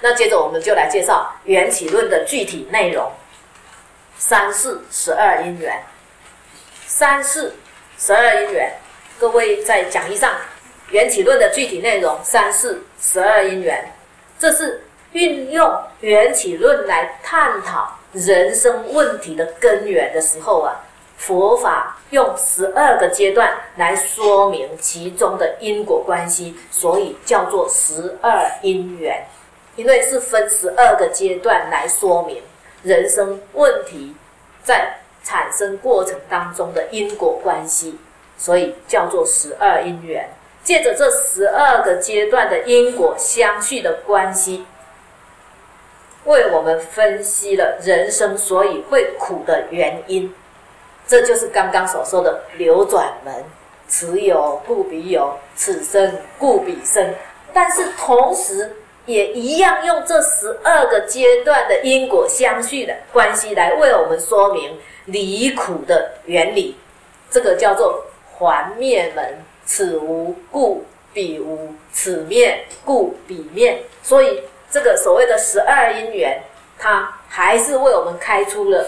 那接着我们就来介绍缘起论的具体内容。三世12因缘，三世12因缘，各位在讲义上缘起论的具体内容，三世12因缘，这是运用缘起论来探讨人生问题的根源的时候啊，佛法用12个阶段来说明其中的因果关系，所以叫做12因缘。因为是分12个阶段来说明人生问题在产生过程当中的因果关系，所以叫做12因缘。借着这12个阶段的因果相续的关系，为我们分析了人生所以会苦的原因。这就是刚刚所说的流转门，此有故彼有，此生故彼生。但是同时也一样用这12个阶段的因果相续的关系来为我们说明离苦的原理。这个叫做还灭门，此无故彼无，此灭故彼灭。所以这个所谓的12因缘，它还是为我们开出了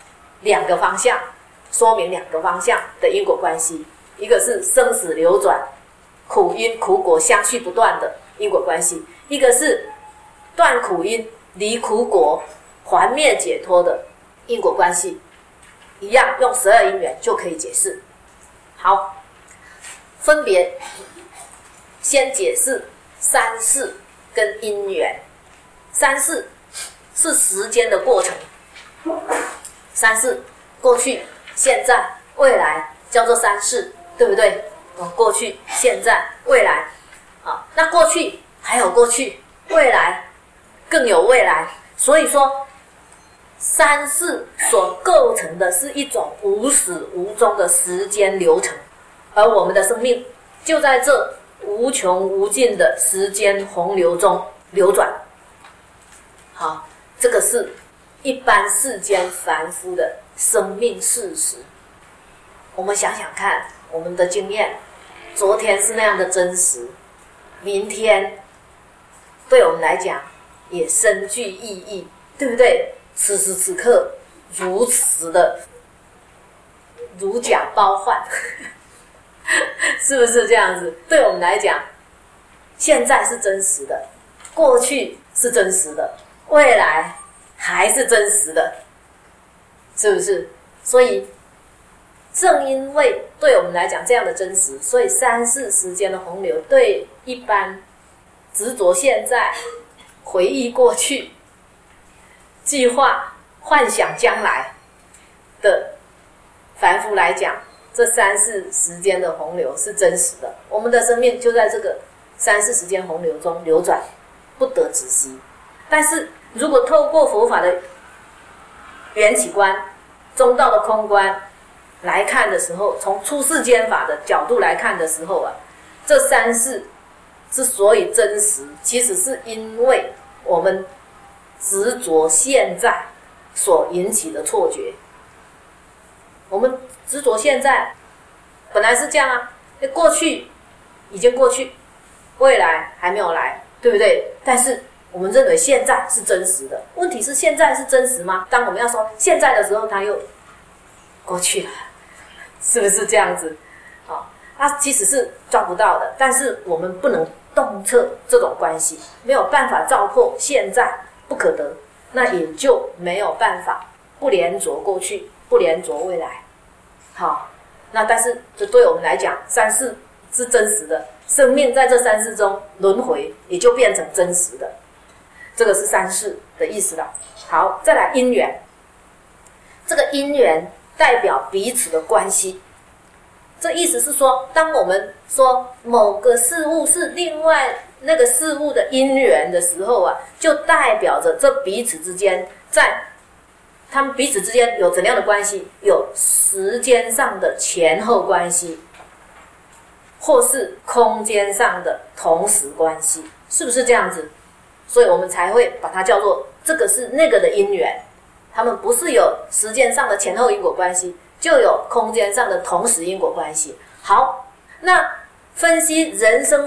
2个方向，说明2个方向的因果关系。一个是生死流转，苦因苦果相续不断的因果关系，一个是断苦因离苦果还灭解脱的因果关系。一样用12因缘就可以解释。好，分别先解释三世跟因缘。三世是时间的过程，三世过去、现在、未来叫做三世，对不对？过去、现在、未来。好，那过去还有过去，未来更有未来。所以说三世所构成的是一种无始无终的时间流程，而我们的生命就在这无穷无尽的时间洪流中流转。好，这个是一般世间凡夫的生命事实。我们想想看，我们的经验，昨天是那样的真实，明天对我们来讲也深具意义，对不对？此时此刻如此的如假包换是不是这样子？对我们来讲，现在是真实的，过去是真实的，未来还是真实的，是不是？所以正因为对我们来讲这样的真实，所以三世时间的洪流对一般执着现在、回忆过去、计划幻想将来的凡夫来讲，这三世时间的洪流是真实的。我们的生命就在这个三世时间洪流中流转，不得止息。但是如果透过佛法的缘起观、中道的空观来看的时候，从出世间法的角度来看的时候啊，这三世之所以真实，其实是因为我们执着现在所引起的错觉。我们执着现在本来是这样啊，过去已经过去，未来还没有来，对不对？但是我们认为现在是真实的，问题是现在是真实吗？当我们要说现在的时候，它又过去了，是不是这样子？它其实是抓不到的，但是我们不能洞彻这种关系，没有办法照破现在不可得，那也就没有办法不连着过去，不连着未来。好，那但是这对我们来讲，三世是真实的，生命在这三世中轮回，也就变成真实的。这个是三世的意思了。好，再来因缘。这个因缘代表彼此的关系。这意思是说，当我们说某个事物是另外那个事物的因缘的时候啊，就代表着这彼此之间，在他们彼此之间有怎样的关系？有时间上的前后关系，或是空间上的同时关系，是不是这样子？所以我们才会把它叫做这个是那个的因缘。他们不是有时间上的前后因果关系，就有空间上的同时因果关系。好，那分析人生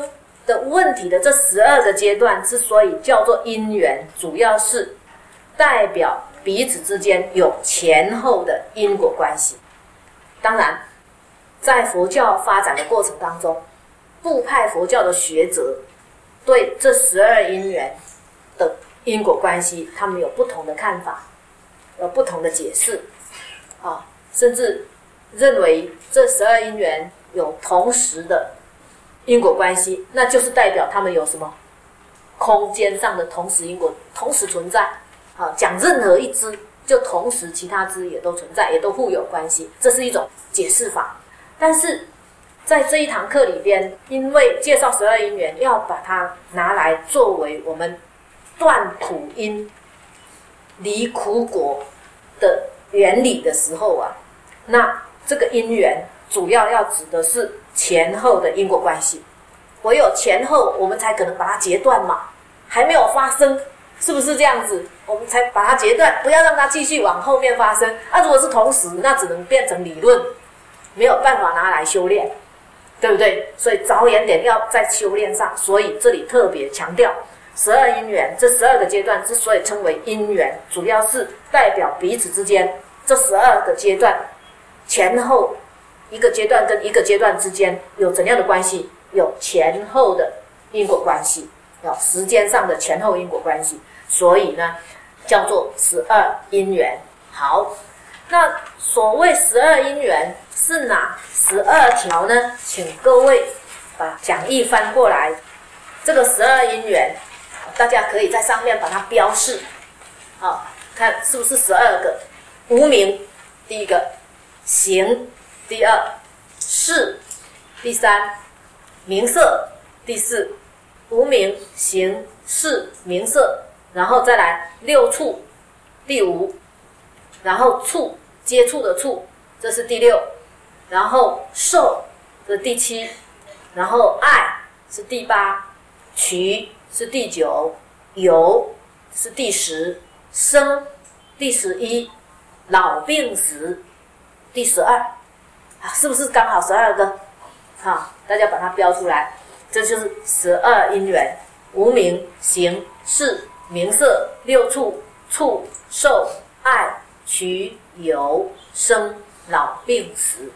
的问题的这12个阶段之所以叫做因缘，主要是代表彼此之间有前后的因果关系。当然在佛教发展的过程当中，部派佛教的学者对这12因缘的因果关系，他们有不同的看法，有不同的解释甚至认为这12因缘有同时的因果关系，那就是代表他们有什么空间上的同时因果，同时存在讲任何一支就同时其他支也都存在，也都互有关系，这是一种解释法。但是在这一堂课里边，因为介绍12因缘，要把它拿来作为我们断苦因离苦果的原理的时候那这个因缘主要要指的是前后的因果关系，唯有前后我们才可能把它截断嘛，还没有发生，是不是这样子？我们才把它截断，不要让它继续往后面发生。如果是同时，那只能变成理论，没有办法拿来修炼，对不对？所以着眼点要在修炼上，所以这里特别强调12因缘，这12个阶段之所以称为因缘，主要是代表彼此之间这12个阶段前后，一个阶段跟一个阶段之间有怎样的关系？有前后的因果关系，有时间上的前后因果关系，所以呢叫做12因缘。好，那所谓12因缘是哪12条呢？请各位把讲义翻过来，这个12因缘大家可以在上面把它标示看是不是12个。无明第一个，行第二，识第三，名色第四。无明、行、识、名色，然后再来六触第五，然后触接触的触，这是第六，然后受这是第七，然后爱是第八，取是第九，有是第10，生第11，老病死第12是不是刚好12个？大家把它标出来，这就是12因缘：无明、行、识、名色、六触、触、受、爱、取、有、生、老病死。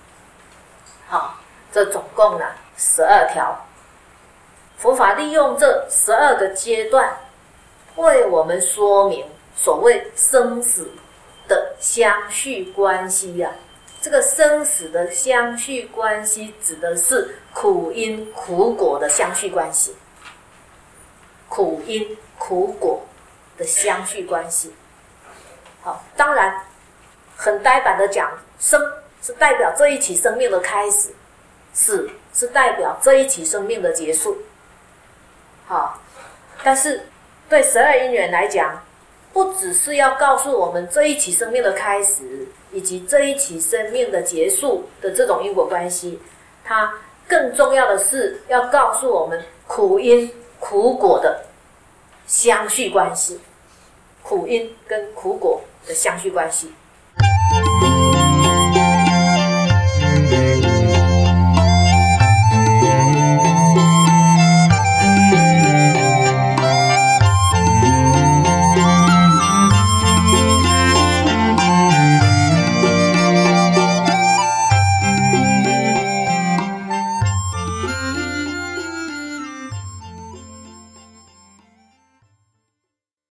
这总共12条。佛法利用这12个阶段，为我们说明所谓生死的相续关系这个生死的相续关系指的是苦因苦果的相续关系，苦因苦果的相续关系。当然很呆板的讲，生是代表这一期生命的开始，死是代表这一期生命的结束。但是对12因缘来讲，不只是要告诉我们这一期生命的开始以及这一期生命的结束的这种因果关系，它更重要的是要告诉我们苦因苦果的相续关系，苦因跟苦果的相续关系。